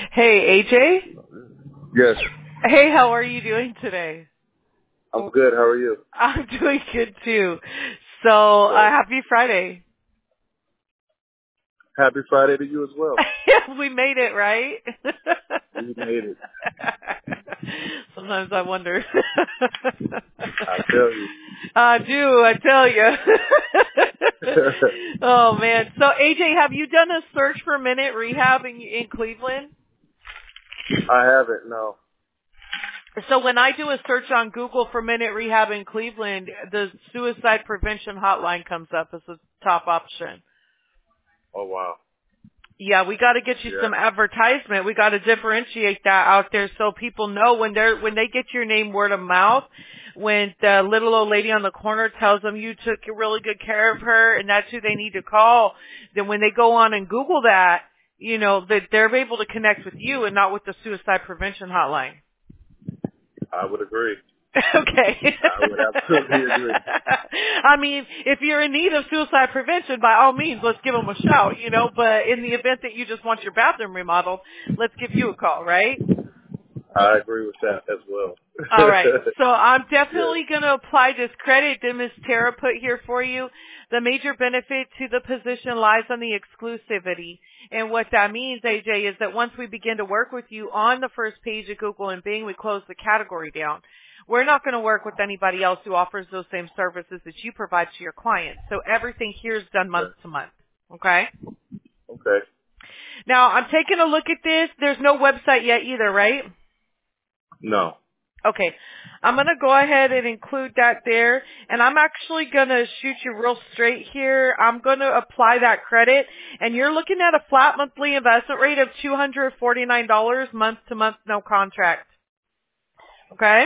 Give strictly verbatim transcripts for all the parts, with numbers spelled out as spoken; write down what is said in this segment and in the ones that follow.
Hey, A J? Yes, Hey, how are you doing today? I'm good. How are you? I'm doing good too. So, uh, Good. happy Friday. Happy Friday to you as well. We made it, right? We made it. Sometimes I wonder. I tell you. I do, I tell you. Oh man. So A J, have you done a search for Minute Rehab in, in Cleveland? I haven't, no. So when I do a search on Google for Minute Rehab in Cleveland, the suicide prevention hotline comes up as a top option. Oh, wow. Yeah, we got to get you Yeah. some advertisement. We got to differentiate that out there so people know when they're when they get your name word of mouth. When the little old lady on the corner tells them you took really good care of her and that's who they need to call, then when they go on and Google that, you know, that they're able to connect with you and not with the suicide prevention hotline. I would agree. Okay. I would absolutely agree. I mean, if you're in need of suicide prevention, by all means, let's give them a shout, you know, but in the event that you just want your bathroom remodeled, let's give you a call, right? I agree with that as well. All right. So I'm Yes. definitely going to apply this credit that Miz Tara put here for you. The major benefit to the position lies on the exclusivity. And what that means, A J, is that once we begin to work with you on the first page of Google and Bing, we close the category down. We're not going to work with anybody else who offers those same services that you provide to your clients. So everything here is done month Okay. to month. Okay? Okay. Now, I'm taking a look at this. There's no website yet either, right? No. Okay. I'm going to go ahead and include that there. And I'm actually going to shoot you real straight here. I'm going to apply that credit. And you're looking at a flat monthly investment rate of two hundred forty-nine dollars month to month, no contract. Okay?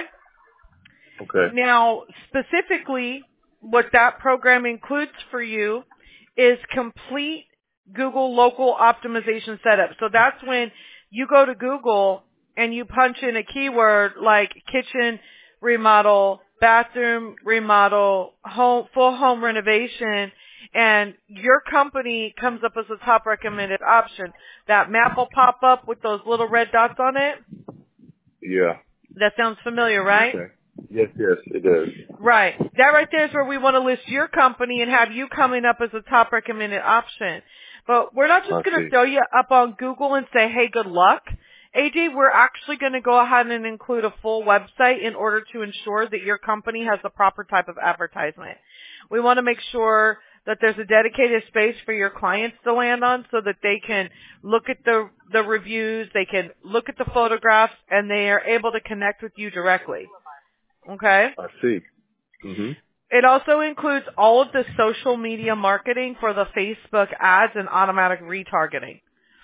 Okay. Now, specifically, what that program includes for you is complete Google local optimization setup. So that's when you go to Google and you punch in a keyword like kitchen remodel, bathroom remodel, home, full home renovation, and your company comes up as a top recommended option. That map will pop up with those little red dots on it. Yeah. That sounds familiar, right? Okay. Yes, yes, it does. Right. That right there is where we want to list your company and have you coming up as a top recommended option. But we're not I just going to see. throw you up on Google and say, hey, good luck. A J, we're actually going to go ahead and include a full website in order to ensure that your company has the proper type of advertisement. We want to make sure that there's a dedicated space for your clients to land on so that they can look at the, the reviews, they can look at the photographs, and they are able to connect with you directly. Okay? I see. Mm-hmm. It also includes all of the social media marketing for the Facebook ads and automatic retargeting.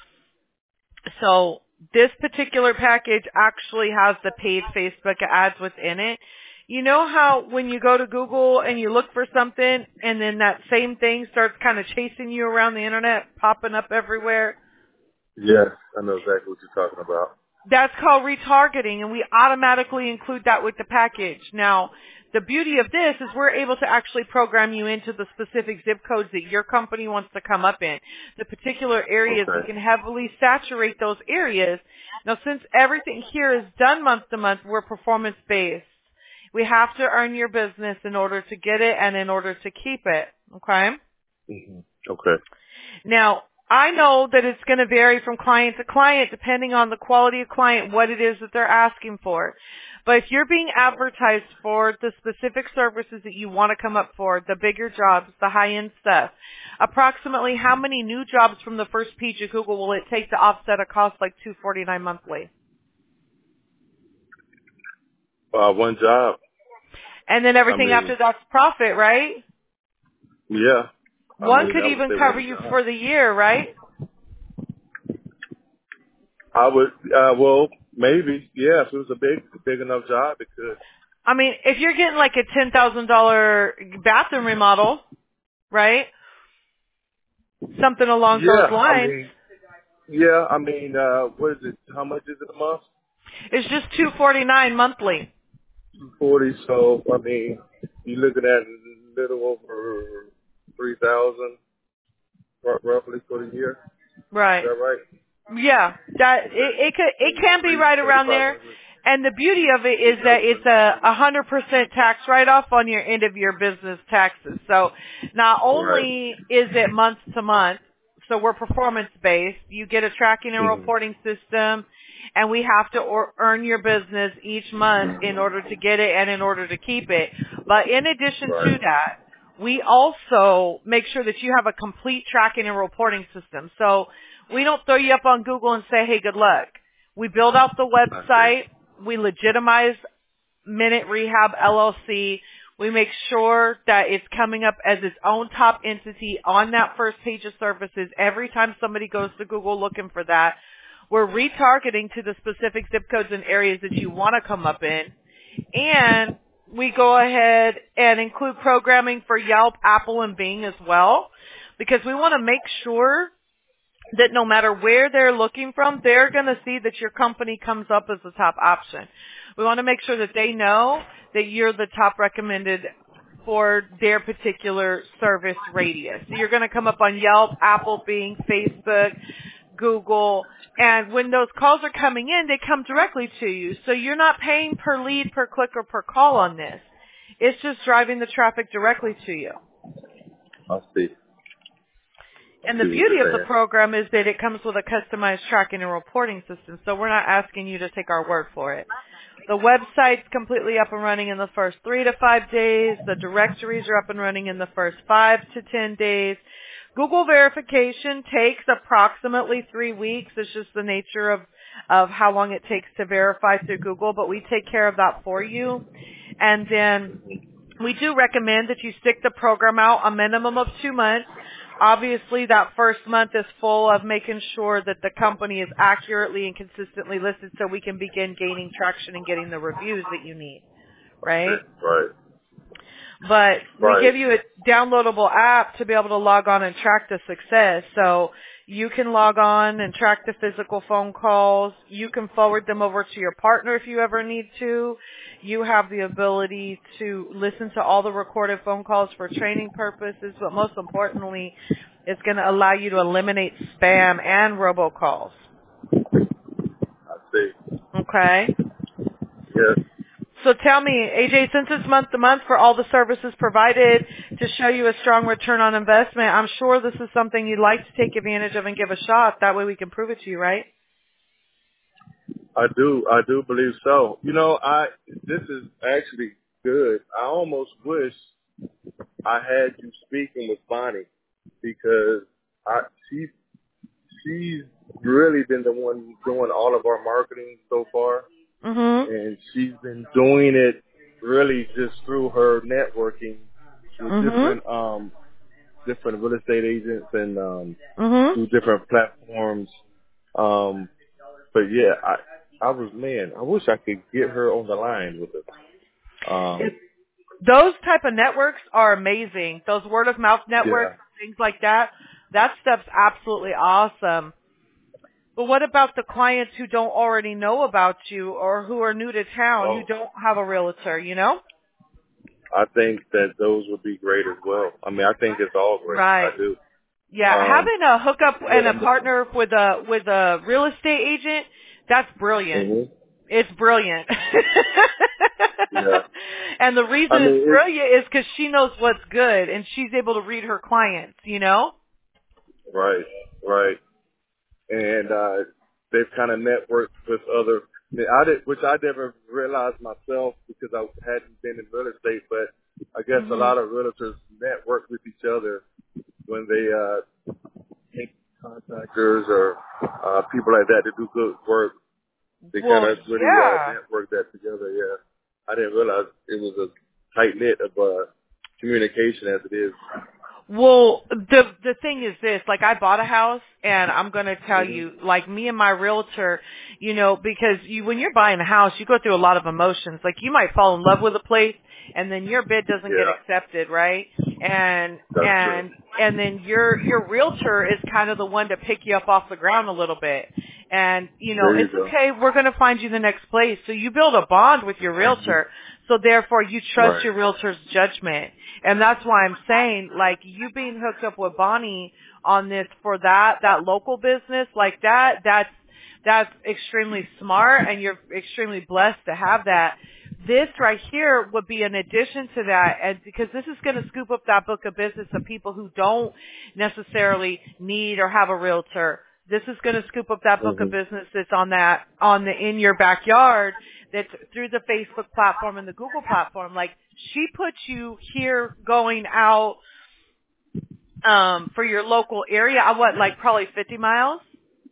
So this particular package actually has the paid Facebook ads within it. You know how when you go to Google and you look for something and then that same thing starts kind of chasing you around the internet, popping up everywhere? Yes, I know exactly what you're talking about. That's called retargeting, and we automatically include that with the package. Now, the beauty of this is we're able to actually program you into the specific zip codes that your company wants to come up in. The particular areas, we Okay. can heavily saturate those areas. Now, since everything here is done month to month, we're performance-based. We have to earn your business in order to get it and in order to keep it. Okay? Mm-hmm. Okay. Now, I know that it's going to vary from client to client depending on the quality of client, what it is that they're asking for. But if you're being advertised for the specific services that you want to come up for, the bigger jobs, the high-end stuff, approximately how many new jobs from the first page of Google will it take to offset a cost like two hundred forty-nine dollars monthly? Uh, one job. And then I everything mean, after that's profit, right? yeah. I One mean, could I would even say cover one you job. for the year, right? I would, uh, well, maybe, yeah, if it was a big, big enough job, it could. I mean, if you're getting like a ten thousand dollars bathroom remodel, right? Something along those Yeah, I lines. mean, yeah, I mean, uh, what is it? How much is it a month? It's just two forty-nine monthly. two forty. So, I mean, you're looking at a little over three thousand roughly for the year. Is Right. that right? Yeah, that it, it could it can be right around there. And the beauty of it is that it's a a hundred percent tax write-off on your end of your business taxes. So not only is it month to month, so we're performance-based, you get a tracking and reporting system, and we have to or, earn your business each month in order to get it and in order to keep it. But in addition to that, we also make sure that you have a complete tracking and reporting system. So we don't throw you up on Google and say, hey, good luck. We build out the website. We legitimize Minute Rehab L L C. We make sure that it's coming up as its own top entity on that first page of services every time somebody goes to Google looking for that. We're retargeting to the specific zip codes and areas that you want to come up in. And we go ahead and include programming for Yelp, Apple, and Bing as well, because we want to make sure that no matter where they're looking from, they're going to see that your company comes up as the top option. We want to make sure that they know that you're the top recommended for their particular service radius. So you're going to come up on Yelp, Apple, Bing, Facebook, Google, and when those calls are coming in, they come directly to you. So you're not paying per lead, per click, or per call on this. It's just driving the traffic directly to you. I see. And the beauty of the program is that it comes with a customized tracking and reporting system, so we're not asking you to take our word for it. The website's completely up and running in the first three to five days. The directories are up and running in the first five to ten days. Google verification takes approximately three weeks. It's just the nature of, of how long it takes to verify through Google, but we take care of that for you. And then we do recommend that you stick the program out a minimum of two months. Obviously, that first month is full of making sure that the company is accurately and consistently listed so we can begin gaining traction and getting the reviews that you need, right? Right. But we Right. give you a downloadable app to be able to log on and track the success. So you can log on and track the physical phone calls. You can forward them over to your partner if you ever need to. You have the ability to listen to all the recorded phone calls for training purposes, but most importantly, it's going to allow you to eliminate spam and robocalls. I see. Okay? Yes. So tell me, A J, since it's month to month for all the services provided to show you a strong return on investment, I'm sure this is something you'd like to take advantage of and give a shot. That way we can prove it to you, right? I do. I do believe so. You know, I this is actually good. I almost wish I had you speaking with Bonnie because I she she's really been the one doing all of our marketing so far. Mm-hmm. And she's been doing it really just through her networking with Mm-hmm. different um different real estate agents and um Mm-hmm. through different platforms. Um but yeah, I I was man, I wish I could get her on the line with us. Um Those type of networks are amazing. Those word of mouth networks, yeah. things like that, that stuff's absolutely awesome. But what about the clients who don't already know about you or who are new to town, Oh, who don't have a realtor, you know? I think that those would be great as well. I mean, I think it's all great. Right. I do. Yeah, Um having a hookup and a yeah. partner with a with a real estate agent, that's brilliant. Mm-hmm. It's brilliant. Yeah. And the reason I mean, it's it's, brilliant is because she knows what's good and she's able to read her clients, you know? right, right. And uh they've kind of networked with other I did which I never realized myself because I hadn't been in real estate, but I guess a Mhm. lot of realtors network with each other when they uh take contractors or uh people like that to do good work. They kind Well, of really uh yeah. network that together, yeah. I didn't realize it was a tight knit of uh communication as it is. Well, the the thing is this, like I bought a house and I'm going to tell Mm-hmm. you, like me and my realtor, you know, because you when you're buying a house, you go through a lot of emotions. Like you might fall in love with a place and then your bid doesn't get Yeah, accepted, right? And that's true. and and then your your realtor is kind of the one to pick you up off the ground a little bit. And, you know, There you it's go. okay, we're going to find you the next place. So you build a bond with your realtor. So therefore you trust Right. your realtor's judgment. And that's why I'm saying, like, you being hooked up with Bonnie on this for that, that local business, like that, that's, that's extremely smart, and you're extremely blessed to have that. This right here would be an addition to that, and because this is going to scoop up that book of business of people who don't necessarily need or have a realtor. This is going to scoop up that book Mm-hmm. of business that's on that on the in your backyard, that's through the Facebook platform and the Google platform. Like, she puts you here going out um for your local area. I what, like probably fifty miles?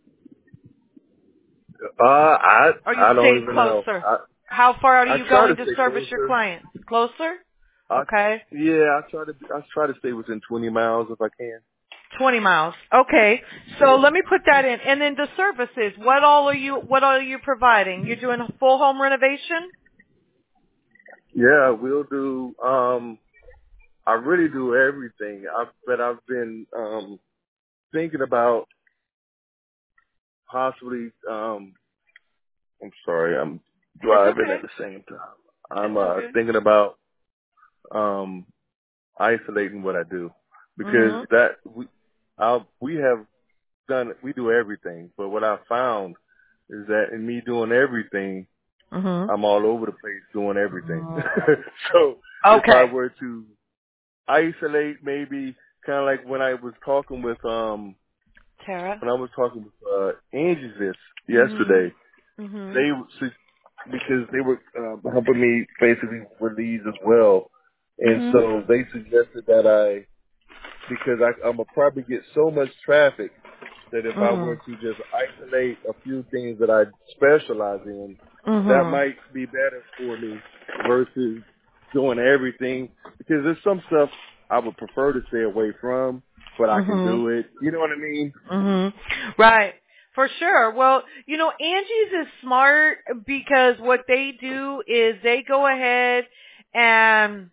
Uh, I Or are you I don't staying even know. closer? I How far are I you try to going to stay service your closer. clients? Closer? I Okay. yeah, I try to I try to stay within twenty miles if I can. twenty miles. Okay. So let me put that in. And then the services, what all are you, what all are you providing? You're doing a full home renovation? Yeah, we'll do. Um, I really do everything. I but I've been um thinking about possibly. Um, I'm sorry, I'm It's driving okay. at the same time. I'm It's all uh good. thinking about um isolating what I do because Mhm. that we I we have done we do everything, but what I found is that in me doing everything, Mhm. I'm all over the place doing everything. So if I Okay. were to isolate, maybe kind of like when I was talking with um Tara. when I was talking with uh Angie this Mhm. yesterday, Mhm. they su- because they were uh, helping me basically with these as well, and Mhm. so they suggested that I because I, I'm gonna probably get so much traffic that if I were Mhm. to just isolate a few things that I specialize in, that Mhm. might be better for me versus doing everything. Because there's some stuff I would prefer to stay away from, but I can Mhm. do it. You know what I mean? Mhm. Right. For sure. Well, you know, Angie's is smart because what they do is they go ahead and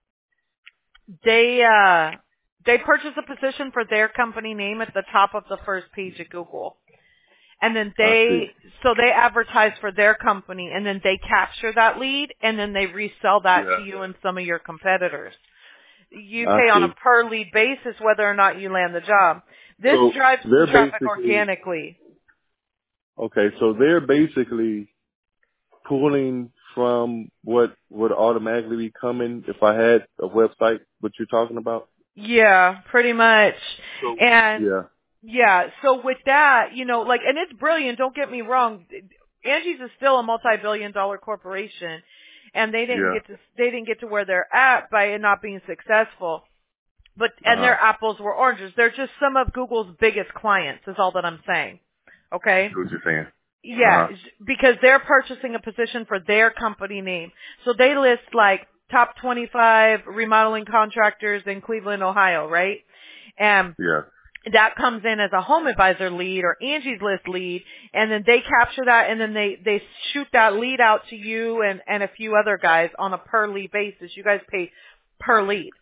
they uh they purchase a position for their company name at the top of the first page of Google. And then I see. they, so they advertise for their company, and then they capture that lead, and then they resell that Yeah, to you and some of your competitors. You I pay on a see. per lead basis whether or not you land the job. This So drives they're traffic basically organically. okay. So they're basically pulling from what would automatically be coming if I had a website. What you're talking about? Yeah, pretty much. So And yeah, yeah, so with that, you know, like, and it's brilliant, don't get me wrong. Angie's is still a multi-billion dollar corporation, and they didn't yeah. get to, they didn't get to where they're at by it not being successful. But, Uh and huh. their apples were oranges. They're just some of Google's biggest clients is all that I'm saying. Okay? See what you're saying. Uh Yeah, huh. because they're purchasing a position for their company name. So they list like top twenty-five remodeling contractors in Cleveland, Ohio, right? And Yeah. that comes in as a home advisor lead or Angie's List lead, and then they capture that, and then they, they shoot that lead out to you and, and a few other guys on a per lead basis. You guys pay per lead.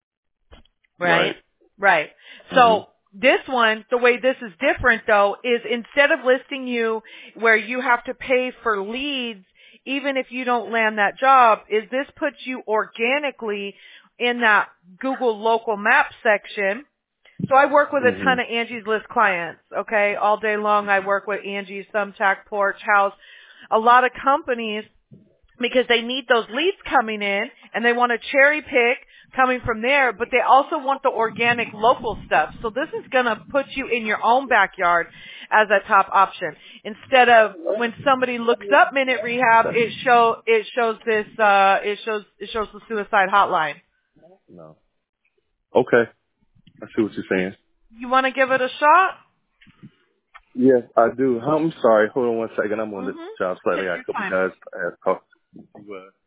Right. Right? Right. Mhm. So this one, the way this is different though, is instead of listing you where you have to pay for leads, even if you don't land that job, is this puts you organically in that Google local map section. So I work with a ton Mhm. of Angie's List clients, okay? All day long I work with Angie's, Thumbtack, Porch, House. A lot of companies, because they need those leads coming in and they want to cherry pick coming from there, but they also want the organic local stuff. So this is going to put you in your own backyard as a top option. Instead of when somebody looks up Minute Rehab, it show it shows this uh it shows it shows the suicide hotline. No. Okay. I see what you're saying. You want to give it a shot? Yes, I do. I'm sorry. Hold on one second. I'm on this Mhm. job site. I Take got a your couple time. guys I have talked to. You, uh,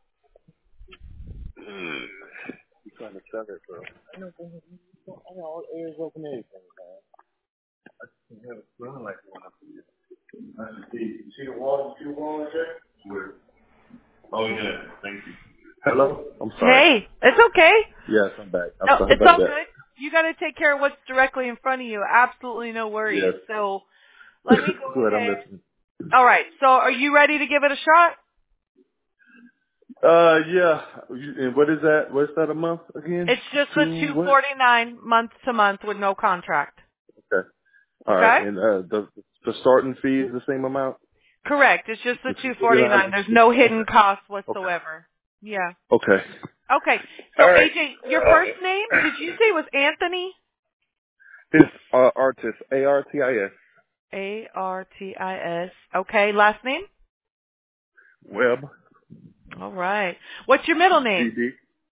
you trying to sell it, bro? I know. I got all the areas open and everything, man. I just have it run like one up here. I see. You see the wall? You see the wall right there? Where? Oh yeah. Thank you. Hello. I'm sorry. Hey, it's okay. Yes, I'm back. I'm No, sorry it's about all that. good. You got to take care of what's directly in front of you. Absolutely no worries. Yes. So let me go Good. I'm ahead. listening. All right. So are you ready to give it a shot? Uh, yeah. You- And what is that? What's that a month again? It's just the Two two what? forty nine month to month with no contract. Okay. All Okay? right, and uh, the the starting fee is the same amount. Correct. It's just the The two fifty forty-nine. dollars. There's no hidden Okay. cost Okay. whatsoever. Yeah. Okay. Okay. So All right. A J, your first name, did you say was Anthony? It's uh, artist. A R T I S. A R T I S. Okay. Last name? Web. All right. What's your middle G name? D.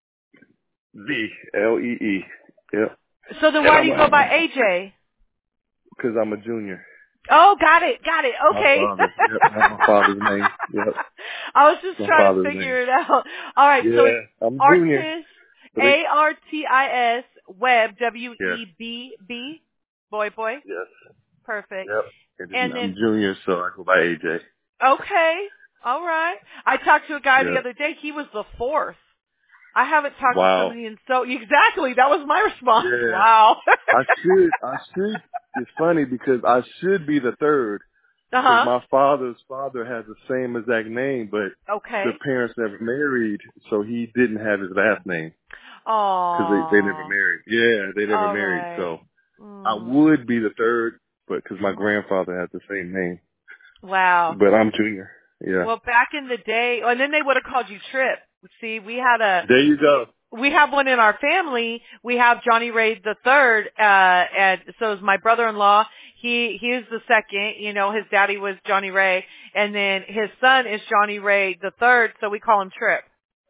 V. L E E. Yep. So then And why do I'm you go by a A J? because I'm a junior. Oh, got it. Got it. My Okay. father. Yep. That's my father's name. Yep. I was just My trying to father's name. figure it out. All right. So it's Yeah. I'm junior. artist, So they, A R T I S, Webb, W yes. E B B, boy, boy. Yes. Perfect. Yep. And then And I'm then, junior, so I go by A J. okay. All right. I talked to a guy the Yeah. other day. He was the fourth. I haven't talked to Wow. somebody in so, exactly. That was my response. Yeah. Wow. I should. I should. It's funny because I should be the third because uh-huh. my father's father has the same exact name, but Okay. the parents never married, so he didn't have his last name because they, they never Aww. married. Yeah, they never All married. right. So I Mm. would be the third, but because my grandfather had the same name, Wow. but I'm junior. Yeah. Well, back in the day, and then they would have called you Trip. See, we had a, There you go. we have one in our family. We have Johnny Ray the third, uh, and so is my brother-in-law. He, he is the second, you know, his daddy was Johnny Ray, and then his son is Johnny Ray the third, so we call him Trip.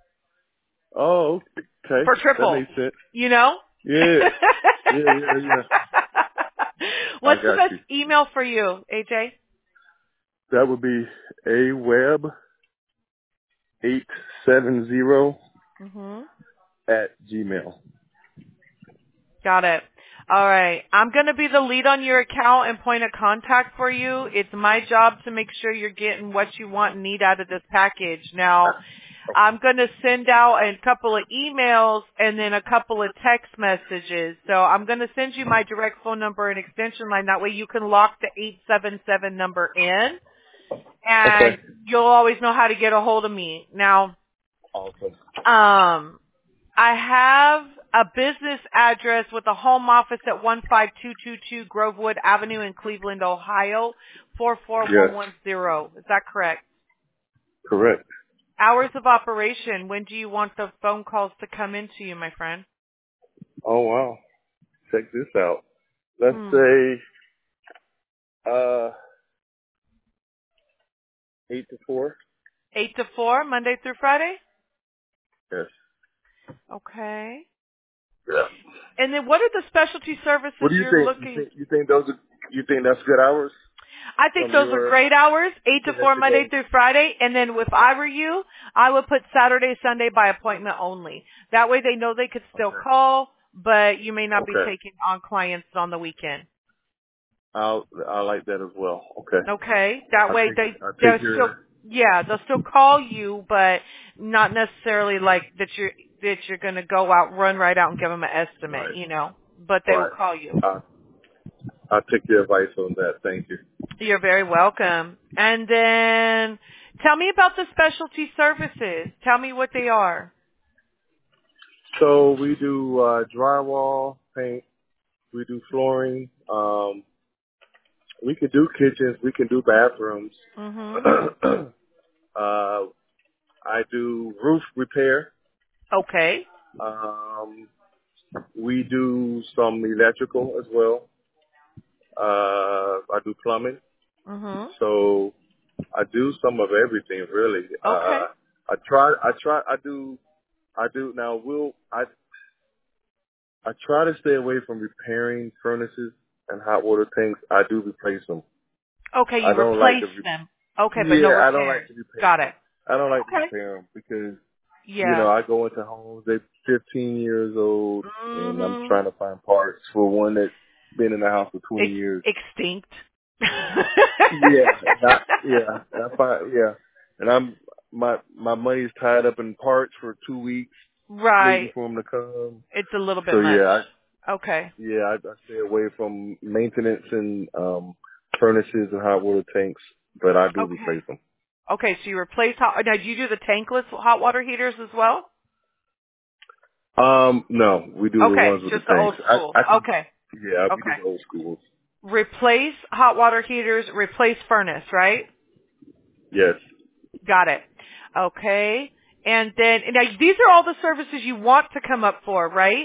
Oh, okay. For That triple, makes sense. you know? Yeah. Yeah, yeah, yeah. I What's the got best you. email for you, A J? That would be a web eight seven zero Mm-hmm. at gmail. Got it. All right. I'm going to be the lead on your account and point of contact for you. It's my job to make sure you're getting what you want and need out of this package. Now, I'm going to send out a couple of emails and then a couple of text messages. So I'm going to send you my direct phone number and extension line. That way you can lock the eight seven seven number in and Okay. you'll always know how to get a hold of me. Now, Awesome. um, I have a business address with a home office at one five two two two Grovewood Avenue in Cleveland, Ohio, four four one one zero. Is that correct? Correct. Hours of operation. When do you want the phone calls to come into you, my friend? Oh, wow. Check this out. Let's Hmm. say uh eight to four. Eight to four, Monday through Friday? Yes. Okay. Yeah. And then what are the specialty What services do you you're think? You looking? think you think those are you think that's good hours I think from those are your great hours, eight to from four Monday Mexico? through Friday. And then if I were you, I would put Saturday, Sunday by appointment only. That way they know they could still Okay. call, but you may not be Okay. taking on clients on the weekend. I'll I like that as well. Okay. Okay? That I way take they, I they'll take still, your yeah, they'll still call you, but not necessarily like that you're, that you're going to go out, run right out and give them an estimate, right. you know, but they will Right. call you. I I take your advice on that. Thank you. You're very welcome. And then tell me about the specialty services. Tell me what they are. So we do uh drywall, paint, we do flooring, um we can do kitchens, we can do bathrooms. Mhm. uh I do roof repair. Okay. Um we do some electrical as well. Uh I do plumbing. Mhm. So I do some of everything really. Okay. Uh I try I try I do I do now will I I try to stay away from repairing furnaces and hot water tanks. I do replace them. Okay, I you don't like replace to re- them. Okay, but no yeah, I don't like repairs. to repair Got them. it. I don't like to Okay. repair them because you know, Yeah. I go into homes, they're fifteen years old, and I'm Mhm. trying to find parts for one that's been in the house for twenty It's years. extinct. Yeah, not, yeah, I find, yeah. And I'm, my, my money's tied up in parts for two weeks waiting Right. for them to come. It's a little bit So much. yeah, I, Okay. yeah, I, I stay away from maintenance and, um, furnaces and hot water tanks, but I do Okay. replace them. Okay, so you replace hot. Now, do you do the tankless hot water heaters as well? Um, no, we do the Okay, ones with the just the tanks. old I, school. I can, Okay. yeah, we do Okay. the old schools. replace hot water heaters, replace furnace, right? Yes. Got it. Okay. And then, now these are all the services you want to come up for, right?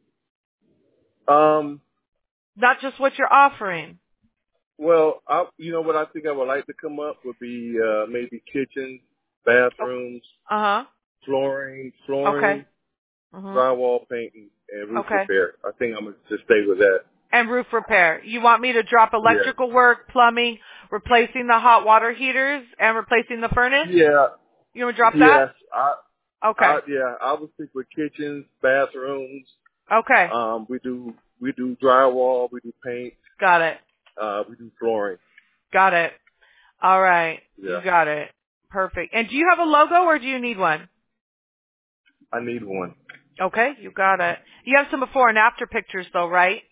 Um. Not just what you're offering. Well, I, you know what I think I would like to come up would be uh, maybe kitchens, bathrooms, Uh-huh. flooring, Okay. flooring, Mm-hmm. drywall painting, and roof Okay. repair. I think I'm gonna just stay with that. And roof repair. You want me to drop Yeah. electrical work, plumbing, replacing the hot water heaters, and replacing the furnace? Yeah. You want to drop Yes. that? I. Okay. I. Yeah. I would stick with kitchens, bathrooms. Okay. Um. We do. We do drywall. We do paint. Got it. Uh. We do flooring. Got it. All right. Yeah. You got it. Perfect. And do you have a logo or do you need one? I need one. Okay. You got it. You have some before and after pictures though, right?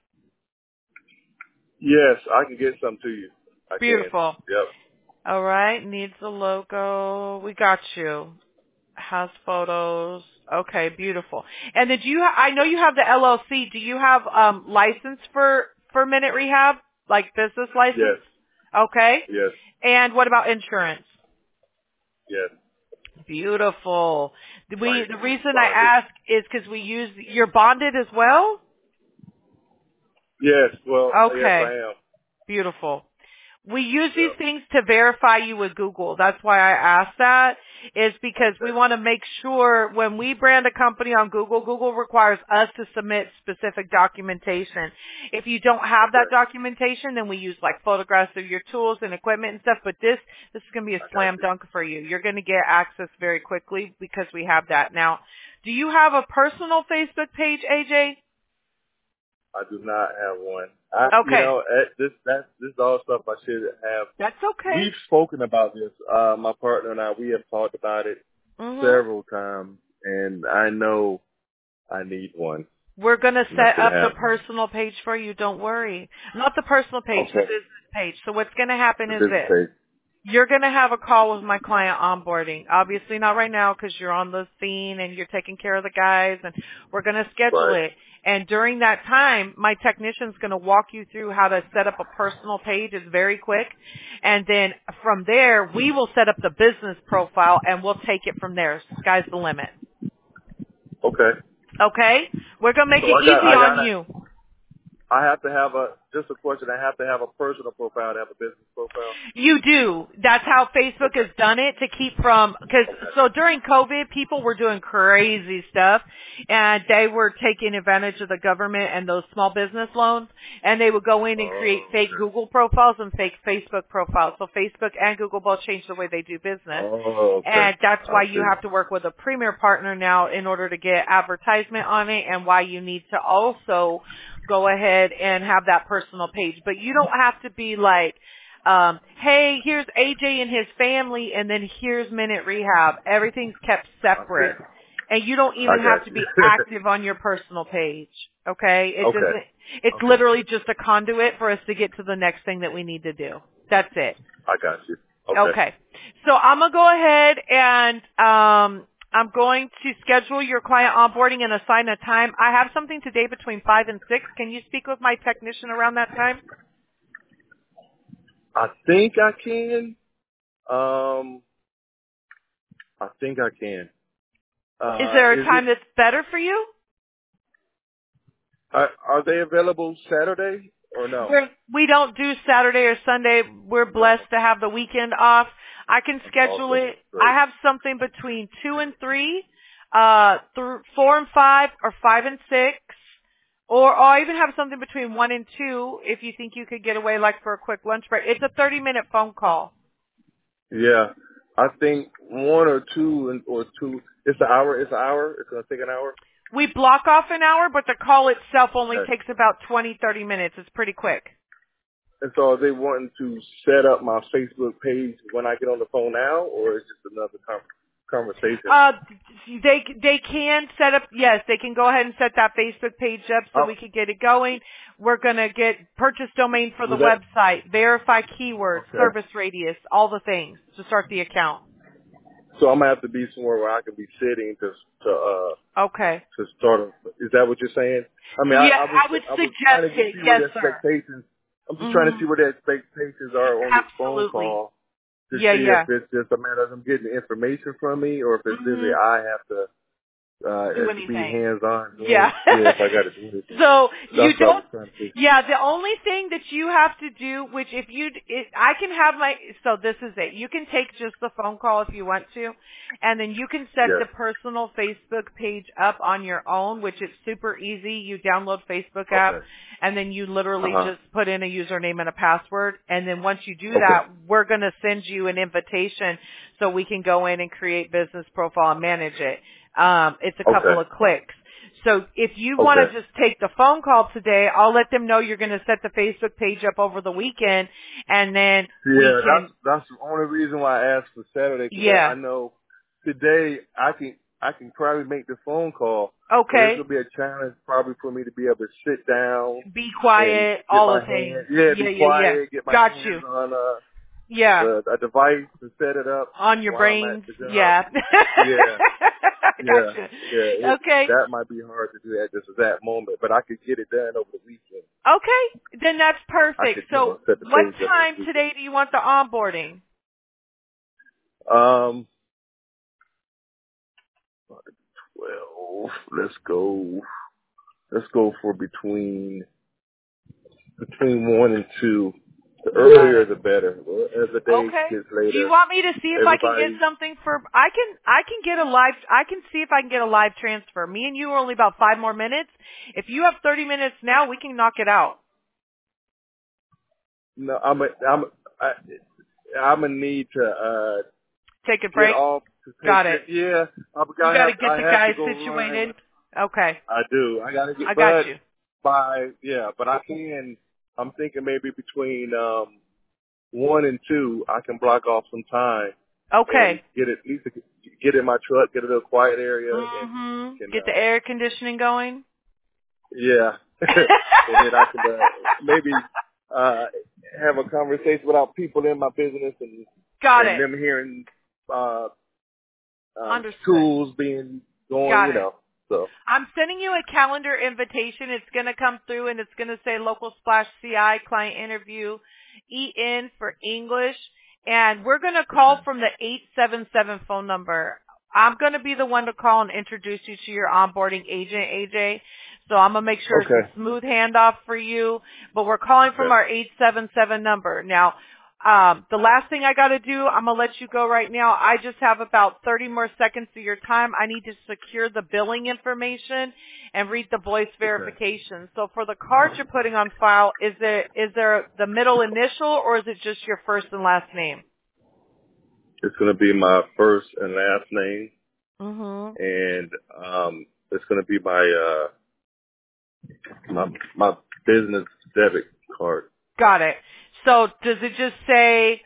Yes, I can get some to you. I Beautiful. can. Yep. All right. Needs a logo. We got you. Has photos. Okay. Beautiful. And then do you, ha- I know you have the L L C. Do you have, um, license for, for Minute Rehab? Like business license? Yes. Okay. Yes. And what about insurance? Yes. Beautiful. We, Right. the reason I Bonded. ask is because we use, you're bonded as well? Yes. Well, yes, Okay. I am. Beautiful. We use these Yep. things to verify you with Google. That's why I asked that, is because we Okay. want to make sure when we brand a company on Google, Google requires us to submit specific documentation. If you don't have that Okay. documentation, then we use like photographs of your tools and equipment and stuff, but this, this is going to be a I got slam you. dunk for you. You're going to get access very quickly because we have that. Now, do you have a personal Facebook page, A J? I do not have one. I, you Okay. know, eh, this that this is all stuff I should have. That's okay. We've spoken about this. Uh, my partner and I, we have talked about it Mm-hmm. several times, and I know I need one. We're going to And I set should up the have one. personal page for you. Don't worry. Not the personal page, the Okay. business page. So what's going to happen is This this. page. You're going to have a call with my client onboarding. Obviously not right now because you're on the scene and you're taking care of the guys, and we're going to schedule Right. it. And during that time, my technician's going to walk you through how to set up a personal page. It's very quick. And then from there, we will set up the business profile and we'll take it from there. Sky's the limit. Okay. Okay? We're going to make So it I got. easy I on got. you. I have to have a. Just a question. I have to have a personal profile to have a business profile. You do. That's how Facebook Okay. has done it to keep from, because Okay. so during COVID, people were doing crazy stuff and they were taking advantage of the government and those small business loans, and they would go in and create Oh. fake Okay. Google profiles and fake Facebook profiles. So Facebook and Google both changed the way they do business. Oh. Okay. And that's I why you see. have to work with a premier partner now in order to get advertisement on it, and why you need to also go ahead and have that personal page. But you don't have to be like, um, hey, here's A J and his family, and then here's Minute Rehab. Everything's kept separate. Okay. And you don't I even have got to you. be active on your personal page. Okay? It Okay. doesn't, it's Okay. literally just a conduit for us to get to the next thing that we need to do. That's it. I got you. Okay. Okay. So I'm going to go ahead and um, I'm going to schedule your client onboarding and assign a time. I have something today between five and six. Can you speak with my technician around that time? I think I can. Um, I think I can. Is Uh, there a is time it? that's better for you? Are, are they available Saturday or no? We're, we don't do Saturday or Sunday. We're No. blessed to have the weekend off. I can That's schedule awesome. it. Great. I have something between two and three, uh, th- four and five, or five and six. Or, or I even have something between one and two if you think you could get away like for a quick lunch break. It's a thirty minute phone call. Yeah. I think one or two and or two. It's an hour. It's an hour. It's gonna take an hour. We block off an hour, but the call itself only Okay. takes about twenty, thirty minutes. It's pretty quick. And so, are they wanting to set up my Facebook page when I get on the phone now, or is it just another com- conversation? Uh, they they can set up. Yes, they can go ahead and set that Facebook page up so Oh, we can get it going. We're gonna get purchase domain for the was that website, verify keywords, okay? service radius, all the things to start the account. So I'm gonna have to be somewhere where I can be sitting to to uh Okay. to start. A, is that what you're saying? I mean, I, Yeah, I was I would I was trying suggest to it. see what Yes, the sir. expectations. I'm just trying to Mhm. see what the expectations are on this phone Absolutely. call to Yeah, see if yeah. it's just a matter of them getting information from me or if it's literally Mhm. I have to uh Do to be anything. hands on Yeah. doing yeah, if I gotta do anything. So you That's what I don't. was trying to see. Yeah, the only thing that you have to do, which if you, it, I can have my. So this is it. You can take just the phone call if you want to, and then you can set Yeah. the personal Facebook page up on your own, which is super easy. You download Facebook app, Okay. and then you Uh literally huh. just put in a username and a password, and then once you do Okay. that, we're going to send you an invitation so we can go in and create business profile and manage it. Um, it's a couple Okay. of clicks. So if you want Okay. to just take the phone call today, I'll let them know you're going to set the Facebook page up over the weekend, and then we Yeah, can, that's that's the only reason why I asked for Saturday because I, I yeah, know today I can I can probably make the phone call, but it's okay, gonna be a challenge probably for me to be able to sit down be and quiet, get all my the hands things. yeah Yeah, be yeah, yeah. quiet, get my Got you. hands on uh Yeah, the a device to set it up on your while I'm at brains. the job. Yeah. Yeah, yeah, Gotcha. yeah. It, Okay. that might be hard to do at just that moment, but I could get it done over the weekend. Okay. Then that's I perfect. could you So know set the what page up over time the weekend. today do you want the onboarding? Um, well, let's go. Let's go for between between one and two. The Got earlier it. the better. Well, as the day Okay. gets Do you later, want me to see if I can get everybody. something for I can I can get a live I can see if I can get a live transfer. Me and you are only about five more minutes. If you have thirty minutes now, we can knock it out. No, I'm a, I'm I, I'm gonna need to uh Take a get break. off to take Got it. it. Yeah, I, You I got have to get I the have to guys go run. situated. Okay. I do. I gotta I get, got but you. by yeah, but I can. I'm thinking maybe between um one and two, I can block off some time and Okay. get it, at least get in my truck, get a little quiet area, and Mhm. can Get the uh, air conditioning going. yeah, and then I can uh, maybe uh have a conversation without people in my business and Got and it. them hearing uh um Understood. tools being going, Got you it. know. So I'm sending you a calendar invitation. It's going to come through and it's going to say Local Splash C I client interview E N for English. And we're going to call okay, from the eight seven seven phone number. I'm going to be the one to call and introduce you to your onboarding agent, A J. So I'm going to make sure it's okay, a smooth handoff for you. But we're calling from okay, our eight seven seven number. Now, um, the last thing I got to do, I'm going to let you go right now. I just have about thirty more seconds of your time. I need to secure the billing information and read the voice okay. verification. So for the card you're putting on file, is there is there the middle initial or is it just your first and last name? It's gonna be my first and last name, Mm-hmm. and um, it's gonna be my uh my my business debit card. Got it. So does it just say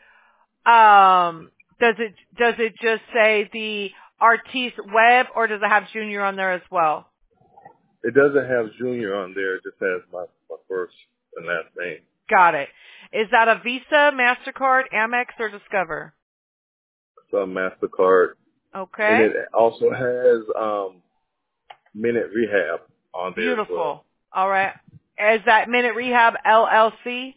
um does it does it just say the Artis Web or does it have Junior on there as well? It doesn't have Junior on there. It just has my my first and last name. Got it. Is that a Visa, MasterCard, Amex, or Discover? So Mastercard, and Okay. it also has um Minute Rehab on there as well. Beautiful. All right. Is that Minute Rehab L L C?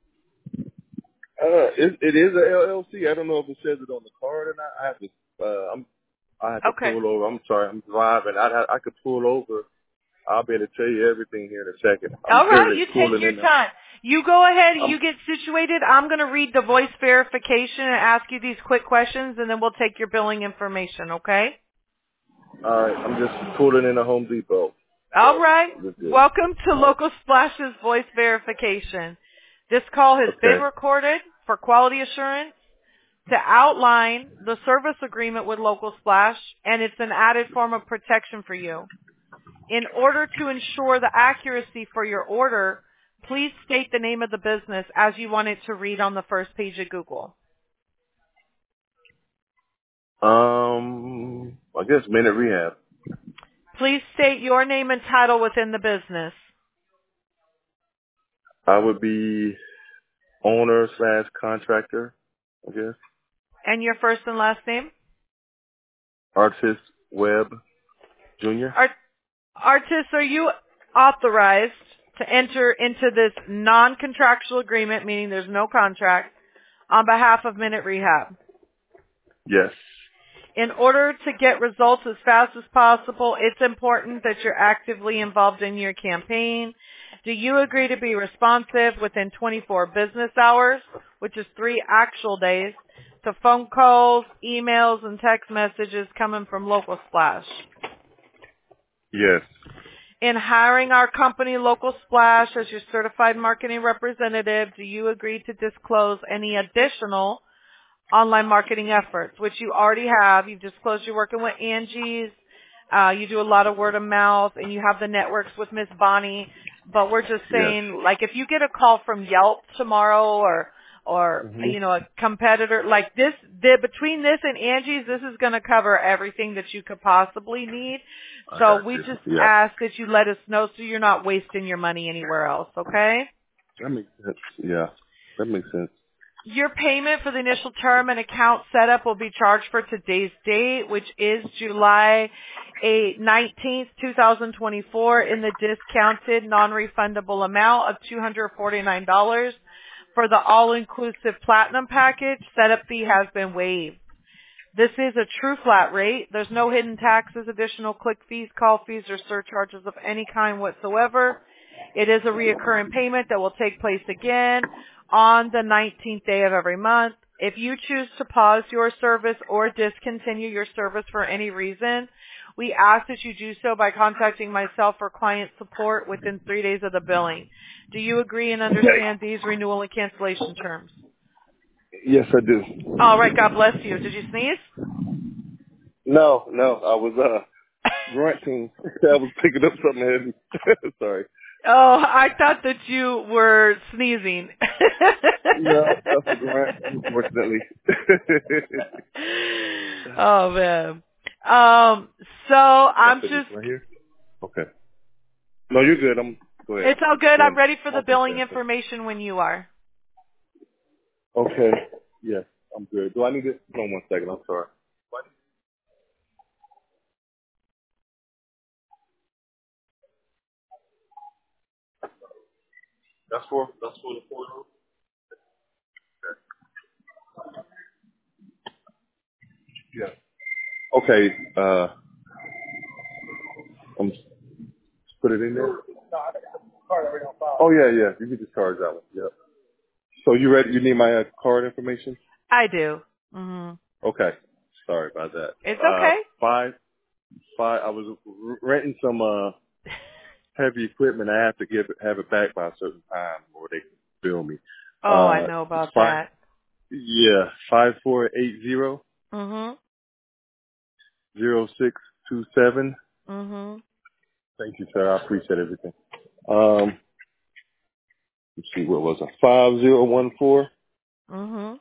Uh, it, it is a L L C. I don't know if it says it on the card or not. I have to. Uh, I'm. I have to Okay. pull over. I'm sorry. I'm driving. I I could pull over. I'll be able to tell you everything here in a second. I'm All right. literally You take pulling your in. The, time. You go ahead. I'm You get situated. I'm going to read the voice verification and ask you these quick questions, and then we'll take your billing information, okay? all right. I'm just pulling in a Home Depot. All So right. we're good. Welcome to Local Splash's voice verification. This call has been Okay. recorded for quality assurance to outline the service agreement with Local Splash, and it's an added form of protection for you. In order to ensure the accuracy for your order, please state the name of the business as you want it to read on the first page of Google. Um, I guess Minute Rehab. Please state your name and title within the business. I would be owner slash contractor. I guess And your first and last name? Artist Webb Junior. Art- artist, are you authorized to enter into this non-contractual agreement, meaning there's no contract, on behalf of Minute Rehab. Yes. In order to get results as fast as possible, it's important that you're actively involved in your campaign. Do you agree to be responsive within twenty-four business hours, which is three actual days, to phone calls, emails, and text messages coming from Local Splash? Yes. In hiring our company, Local Splash, as your certified marketing representative, do you agree to disclose any additional online marketing efforts, which you already have? You've disclosed you're working with Angie's. Uh, you do a lot of word of mouth, and you have the networks with Miss Bonnie. But we're just saying, Yes. like, if you get a call from Yelp tomorrow or, or Mm-hmm. you know, a competitor, like this, the, between this and Angie's, this is going to cover everything that you could possibly need. I So got we you. just Yeah. ask that you let us know so you're not wasting your money anywhere else, okay? That makes sense. Yeah. That makes sense. Your payment for the initial term and account setup will be charged for today's date, which is July nineteenth, twenty twenty-four, in the discounted non-refundable amount of two hundred forty-nine dollars. For the all-inclusive platinum package, setup fee has been waived. This is a true flat rate. There's no hidden taxes, additional click fees, call fees, or surcharges of any kind whatsoever. It is a reoccurring payment that will take place again on the nineteenth day of every month. If you choose to pause your service or discontinue your service for any reason, we ask that you do so by contacting myself or client support within three days of the billing. Do you agree and understand these renewal and cancellation terms? Yes, I do. All right, God bless you. Did you sneeze? No, no, I was uh grunting. I was picking up something heavy. Sorry. Oh, I thought that you were sneezing. No, that's a grunt, unfortunately. Oh man. Um, so I'll I'm put this just, right here. Okay. No, you're good. I'm go ahead. it's all good. Go I'm ahead. ready for the billing Multitasking. information when you are. Okay. Yes, I'm good. Do I need it? No, one second. I'm sorry. That's for that's for the four. Yeah. Okay. Uh, I'm put it in there. Oh yeah, yeah. You can just charge that one. Yep. So you ready? You need my uh, card information? I do. Mhm. Okay. Sorry about that. It's Uh, okay. five, five. I was r- renting some uh heavy equipment. I have to give it, have it back by a certain time, or they can bill me. Oh, I Uh, know it's about five. that. Yeah, five four eight zero Mhm. zero six two seven. Mhm. Thank you, sir. I appreciate everything. Um, let's see, what was it? Five zero one four Mhm.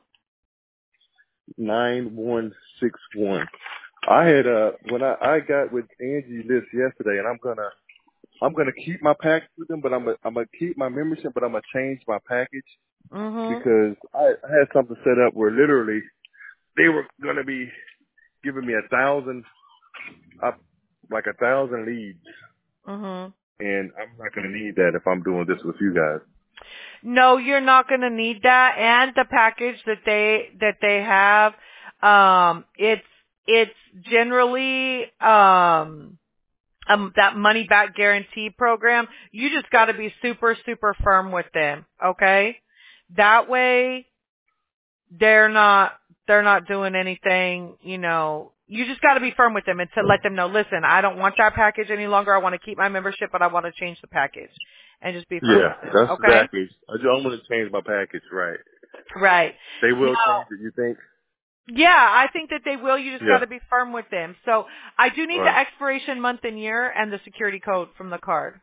nine one six one. I had uh when I I got with Angie this yesterday, and I'm gonna I'm gonna keep my package with them, but I'm gonna I'm gonna keep my membership, but I'm gonna change my package Mhm. because I, I had something set up where literally they were gonna be giving me a thousand up like a thousand leads, Mhm. and I'm not gonna need that if I'm doing this with you guys. No, you're not going to need that. And the package that they that they have, um, it's it's generally um, um that money back guarantee program. You just got to be super super firm with them, okay? That way they're not they're not doing anything, you know. You just got to be firm with them and to let them know, listen, I don't want that package any longer. I want to keep my membership, but I want to change the package. And just be firm Yeah, with them, that's okay? exactly. I just I'm gonna change my package, right? Right. They will Now, change it. You think? yeah, I think that they will. You just got Yeah. to be firm with them. So I do need the Right. expiration month and year and the security code from the card.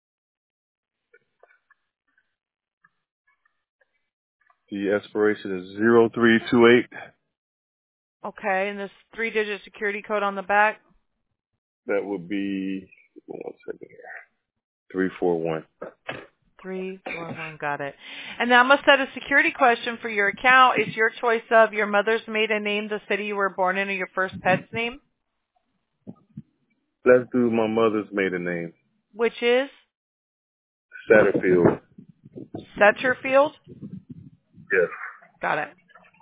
The expiration is zero three two eight. Okay, and this three-digit security code on the back. That would be one second here. Three four one. Three, four, one, got it. And now I'm going to set a security question for your account. Is your choice of your mother's maiden name, the city you were born in, or your first pet's name? Let's do my mother's maiden name. Which is? Satterfield. Setterfield? Yes. Got it.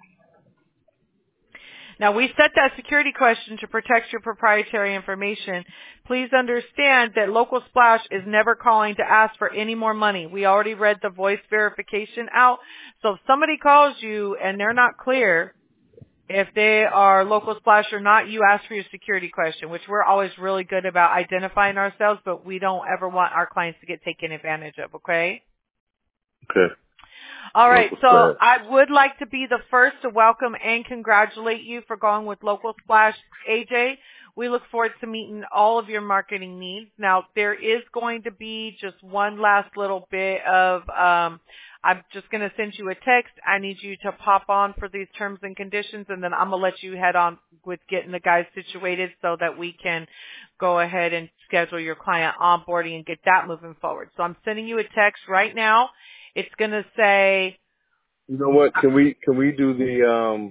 Now, we set that security question to protect your proprietary information. Please understand that Local Splash is never calling to ask for any more money. We already read the voice verification out. So if somebody calls you and they're not clear if they are Local Splash or not, you ask for your security question, which we're always really good about identifying ourselves, but we don't ever want our clients to get taken advantage of, okay? Okay. All right, Local so Splash. I would like to be the first to welcome and congratulate you for going with Local Splash, A J. We look forward to meeting all of your marketing needs. Now, there is going to be just one last little bit of, um, I'm just going to send you a text. I need you to pop on for these terms and conditions, and then I'm going to let you head on with getting the guys situated so that we can go ahead and schedule your client onboarding and get that moving forward. So I'm sending you a text right now. It's going to say, You know what? Can we can we do the um?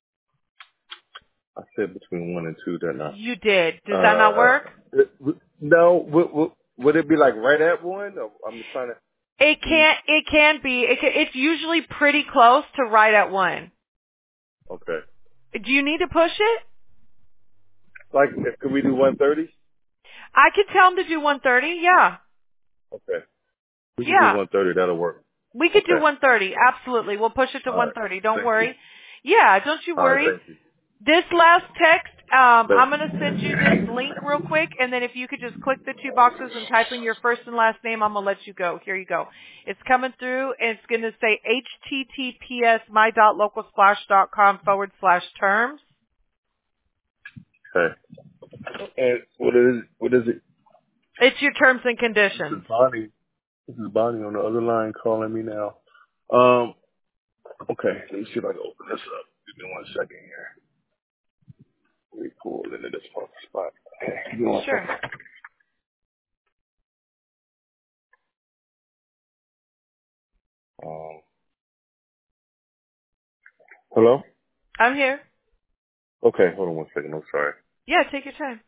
I said between one and two, didn't I? you did. Does that not Uh, work? no. Would, would, would it be like right at one? Or I'm just trying to. It can it can be. It can, it's usually pretty close to right at one. Okay. Do you need to push it? Like, if, can we do one thirty? I could tell them to do one thirty. Yeah. Okay. We can do Yeah. one thirty. That'll work. We could do Okay. one thirty. Absolutely. We'll push it to All right. one thirty. Don't Thank you. worry. Yeah, don't you All right. worry. Thank you. This last text, um, Thank I'm going to send you this link real quick, and then if you could just click the two boxes and type in your first and last name, I'm going to let you go. Here you go. It's coming through, and it's going to say https my.localsplash.com forward slash terms. Okay. And what is what is it? It's your terms and This conditions. is Bonnie. This is Bonnie on the other line calling me now. Um. Okay. Let me see if I can open this up. Give me one second here. Let me pull into this one spot. Okay. Give me one Sure. second. Um. Hello. I'm here. Okay. Hold on one second. I'm sorry. Yeah, take your time.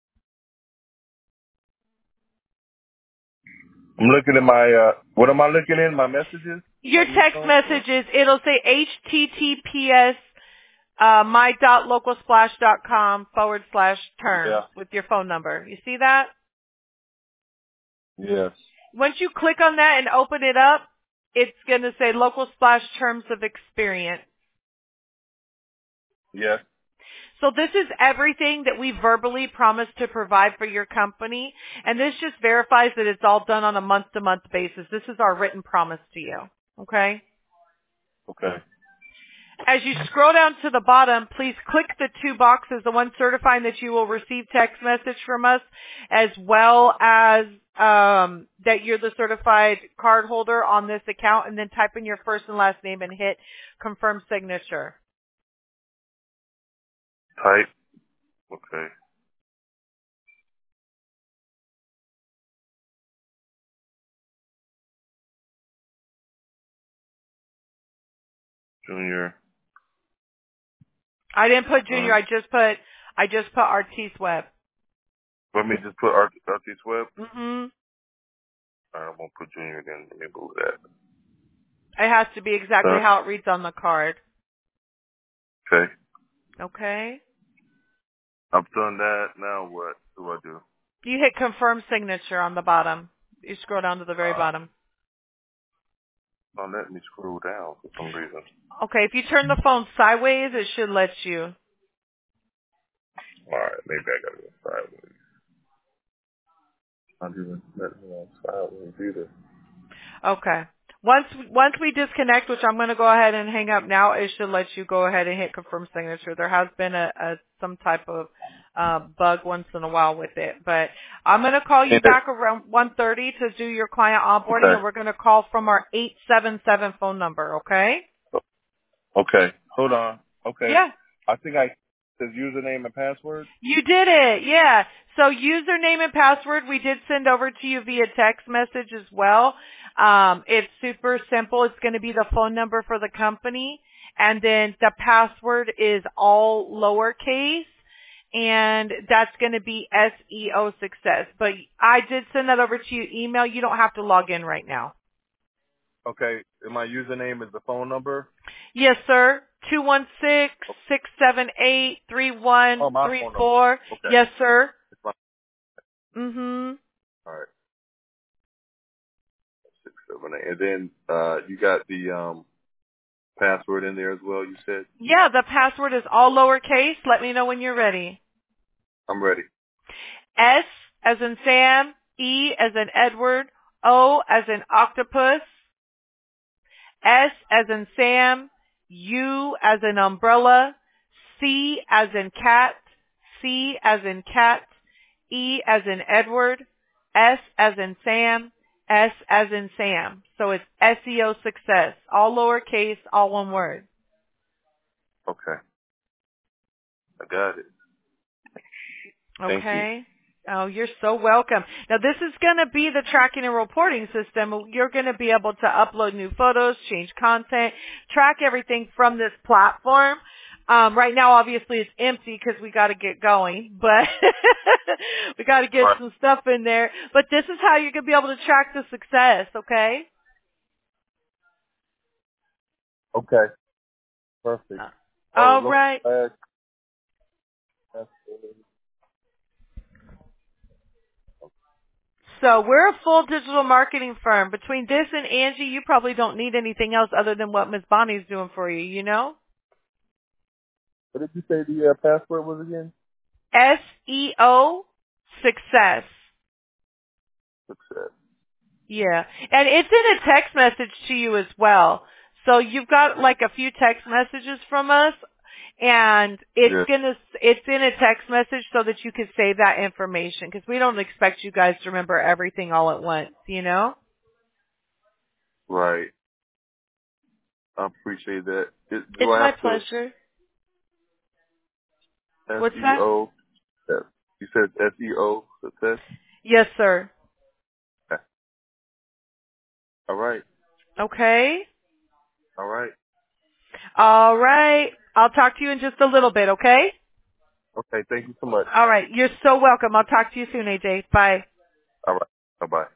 I'm looking at my. uh What am I looking in? My messages. Your On this text phone? messages, it'll say https uh, my.localsplash.com forward slash terms Yeah. with your phone number. You see that? Yes. Once you click on that and open it up, it's going to say Local Splash Terms of Experience. Yes. So this is everything that we verbally promised to provide for your company, and this just verifies that it's all done on a month-to-month basis. This is our written promise to you. Okay? Okay. As you scroll down to the bottom, please click the two boxes, the one certifying that you will receive text message from us, as well as um, that you're the certified card holder on this account, and then type in your first and last name and hit confirm signature. Type. Okay. Junior. I didn't put Uh, junior. I just put I just put Artis Web. let me just put Art- Artis Web. Mm-hmm. All right, I'm gonna put Junior again. Let me move that. It has to be exactly Huh? how it reads on the card. Okay. Okay. I've done that. Now what do I do? You hit confirm signature on the bottom. You scroll down to the very Uh, bottom. don't let me scroll down for some reason. Okay, if you turn the phone sideways, it should let you. All right, maybe I gotta go sideways. Not even let me on sideways either. Okay. Once once we disconnect, which I'm going to go ahead and hang up now, it should let you go ahead and hit confirm signature. There has been a, a some type of uh, bug once in a while with it, but I'm going to call you And it, back around one thirty to do your client onboarding, okay. and we're going to call from our eight seven seven phone number. Okay? Okay. Hold on. Okay. Yeah. I think I says username and password. You did it, yeah. So username and password we did send over to you via text message as well. Um, it's super simple. It's going to be the phone number for the company, and then the password is all lowercase. and that's going to be S E O Success. But I did send that over to you email. You don't have to log in right now. Okay. And my username is the phone number? Yes, sir. two one six, six seven eight, three one three four. Oh, okay. Yes, sir. It's my, Mm-hmm. all right. Six, seven, eight. And then uh, you got the um, password in there as well, you said? Yeah, the password is all lowercase. Let me know when you're ready. I'm ready. S as in Sam, E as in Edward, O as in octopus, S as in Sam, U as in umbrella, C as in cat, C as in cat, E as in Edward, S as in Sam, S as in Sam. So it's S E O Success. All lowercase, all one word. Okay. I got it. Thank Okay. Oh, you're so welcome. Now this is going to be the tracking and reporting system. You're going to be able to upload new photos, change content, track everything from this platform. Um, right now, obviously, it's empty because we got to get going, but we got to get Right. some stuff in there. But this is how you're going to be able to track the success, okay? Okay. Perfect. Uh, Oh, all look, right. uh, that's, So we're a full digital marketing firm. Between this and Angie, you probably don't need anything else other than what Miss Bonnie's doing for you, you know? what did you say the uh, password was again? S E O Success. Success. Yeah. And it's in a text message to you as well. So you've got like a few text messages from us, and it's Yeah. gonna, it's in a text message so that you can save that information, because we don't expect you guys to remember everything all at once, you know? Right. I appreciate that. It, do It's I my have to pleasure. S What's E that? O? Yes. You said S E O success? Yes, sir. Okay. All right. Okay. All right. All right. I'll talk to you in just a little bit, okay? Okay. Thank you so much. All right. You're so welcome. I'll talk to you soon, A J. Bye. All right. Bye bye.